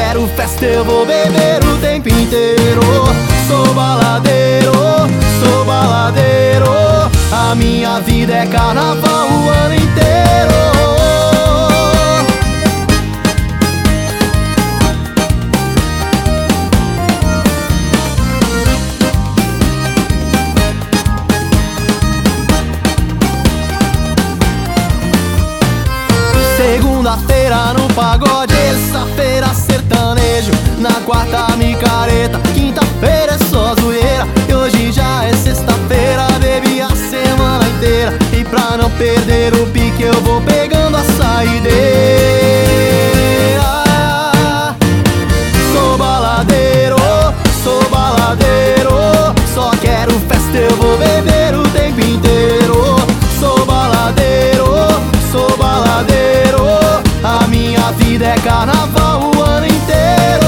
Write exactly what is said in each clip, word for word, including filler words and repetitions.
quero festa, eu vou beber o tempo inteiro. Sou baladeiro, sou baladeiro. A minha vida é carnaval o ano inteiro. Segunda-feira no pagode, terça-feira sertanejo, na quarta micareta, quinta-feira é só zoeira, e hoje já é sexta-feira, bebi a semana inteira. E pra não perder o pique eu vou pegando a saideira. Sou baladeiro, sou baladeiro, só quero festa, eu vou beber o tempo inteiro. Sou baladeiro, sou baladeiro. A minha vida é carnaval o ano inteiro.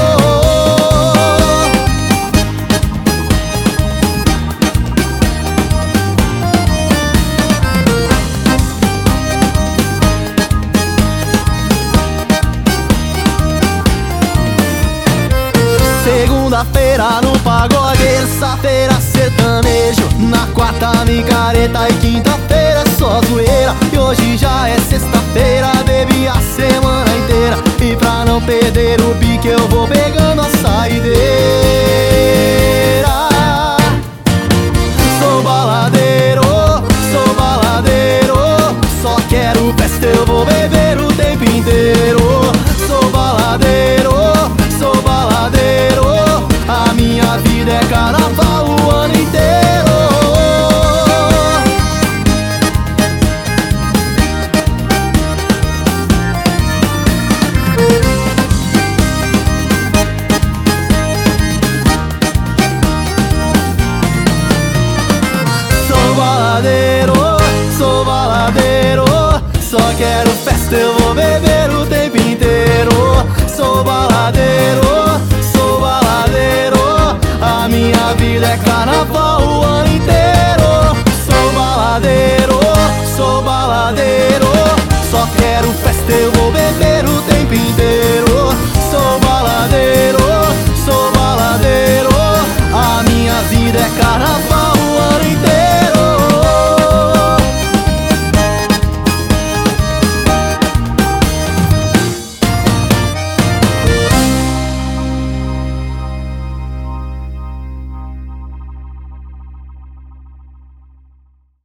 Segunda-feira no pagode, terça-feira sertanejo, na quarta micareta e quinta-feira é só zoeira, e hoje já é sexta-feira, bebi a semana inteira. E pra não perder o pique eu vou pegando a saideira. Sou baladeiro, sou baladeiro, só quero festa, eu vou beber o tempo inteiro. Sou baladeiro, sou baladeiro. A minha vida é carnaval o ano inteiro. Sou baladeiro, sou baladeiro, só quero festa, eu